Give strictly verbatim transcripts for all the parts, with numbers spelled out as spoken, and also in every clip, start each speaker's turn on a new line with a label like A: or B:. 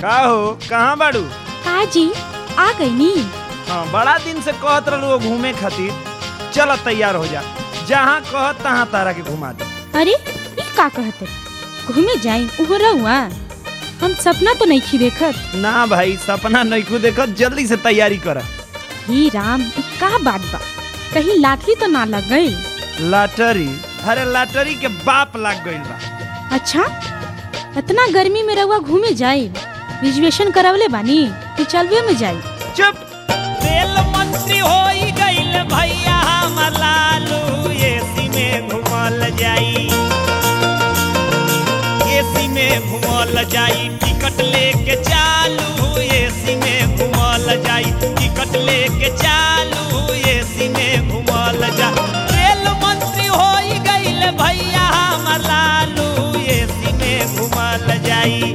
A: का हो कहाँ बाड़ू?
B: का जी आ गई नी?
A: हाँ बड़ा दिन से कहत रहलू घूमे खातिर, चल तैयार हो जा, जहाँ कहत तहाँ तारा के घुमा दे।
B: अरे ये का कहते घूमे जाई उहो रहुआ? हम सपना तो नहीं खी देखत।
A: ना भाई सपना नहीं को देखत, जल्दी से तैयारी कर।
B: ही राम ई का बात बा, कहीं लाटरी तो ना लग गई?
A: लाटरी? अरे लाटरी के बाप लग गई बा।
B: अच्छा इतना गर्मी में रहुआ घूमे जाई, रिजर्वेशन करावले बानी कि चलवे में जाई?
A: चुप। रेल मंत्री होई गइल भैया हमर लालू, एसी में घुमल जाई, एसी में घुमल जाई, टिकट लेके चालू, एसी में घुमल जाई, टिकट लेके चालू, एसी में घुमल जाई। रेल मंत्री होई गइल भैया हमर लालू, एसी में घुमल जाई,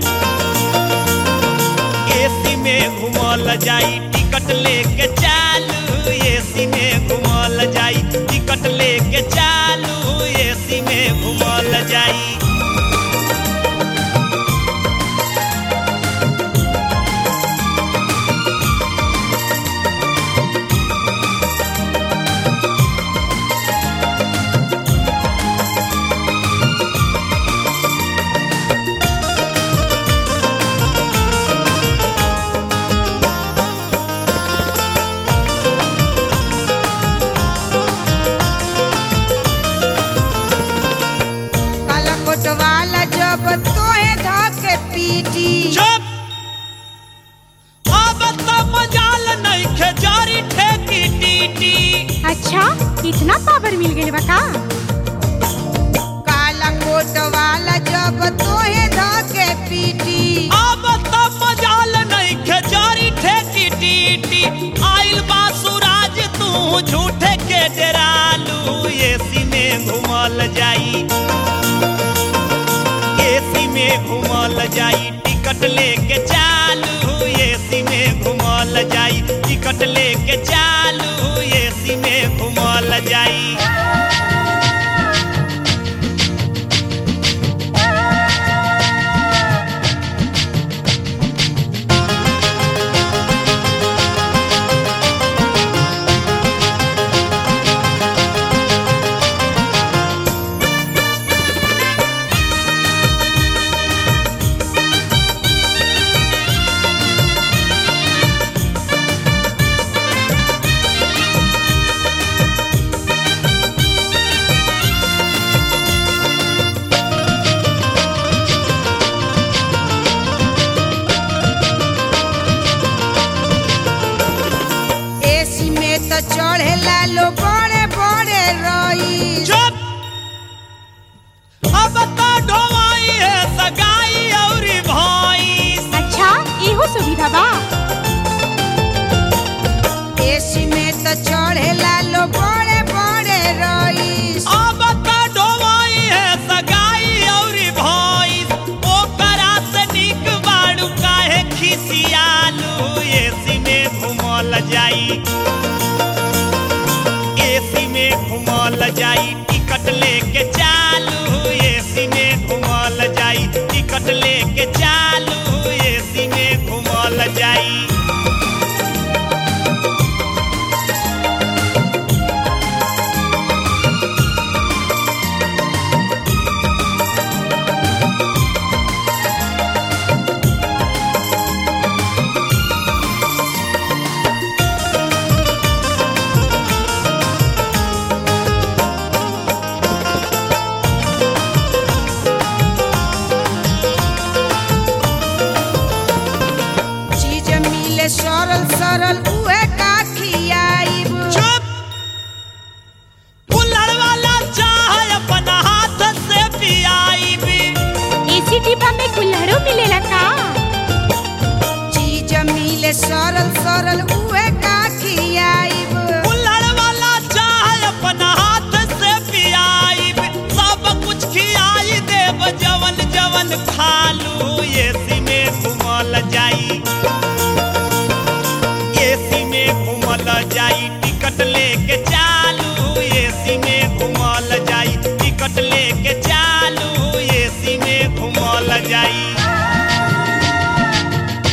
A: एसी में घुमल जाई, टिकट लेके चालू, एसी में घुमल जाई, टिकट लेके चालू, एसी में घुमल जाई।
B: अच्छा इतना पावर मिल गई बका?
C: काला कोट वाला जब तोहे धके पीटी,
A: अब तो मजाल नहीं खेजारी ठेकी टीटी, आइल बा सूरज तू झूठे के डरालू, एसी में घुमल जाई, एसी में घुमल जाई, टिकट लेके चालू, एसी में घुमल जाई, टिकट लेके चालू, एसी में घुमल जाई।
C: चढ़ेला लो बड़े बड़े रई।
A: चुप। अब तो ढोवाई है सगाई और भाई।
B: अच्छा इहो सुविधा बा?
C: एसी में तो चढ़ेला लो बड़े बड़े रई।
A: अब तो ढोवाई है सगाई और भाई, ओकरा से निक बाड़ू काहे खिसियालू, एसी में घुमल जाई, एसी में घुमल जाई, टिकट लेके चालू, एसी में घुमल जाई, टिकट लेके चालू, एसी में घुमल जाई।
C: सरल सरल उहे का खियाइब।
A: चुप। कुल्हड़ वाला चाय अपना हाथ से पियाइब।
B: एसी डिब्बा में कुल्हड़ो मिलेला का?
C: चीज मिले सरल सरल उहे का खियाइब।
A: कुल्हड़ वाला चाय अपना हाथ से पियाइब, सब कुछ खियाई देव जवन जवन खालू, एसी में घुमल जाई, एसी में घुमल जाई, टिकट लेके चालू, एसी में घुमल जाई, टिकट लेके चालू, एसी में घुमल जाई।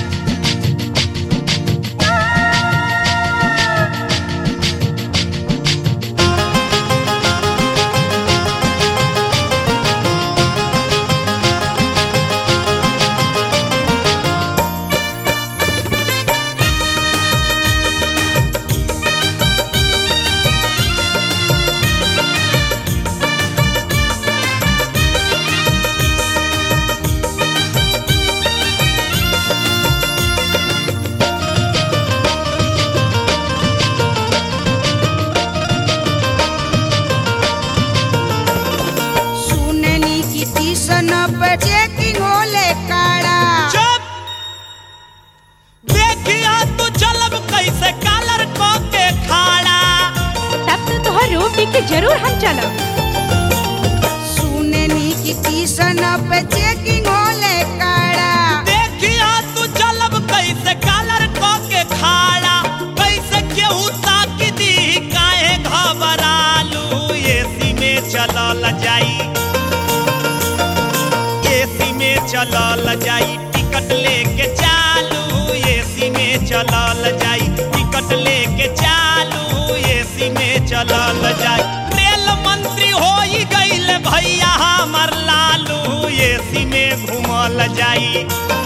B: के जरूर हम चलब।
C: सुने नी की टीशन पे चेकिंग होले काड़ा।
A: देखिया तू चलब कैसे कालर को के खाड़ा, कैसे केहू ताकी दी काहे घबरालू। एसी में चलल जाई, एसी में चलल जाई, टिकट लेके चालू। एसी में चलल जाई, टिकट लेके चालू। एसी में चलल जाई, रेल मंत्री होई गइल भैया हमर लालू। एसी में घूमल जाई,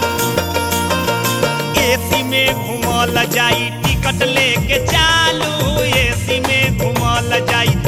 A: एसी में घूमल जाई, टिकट लेके चालू। एसी में घूमल जाई,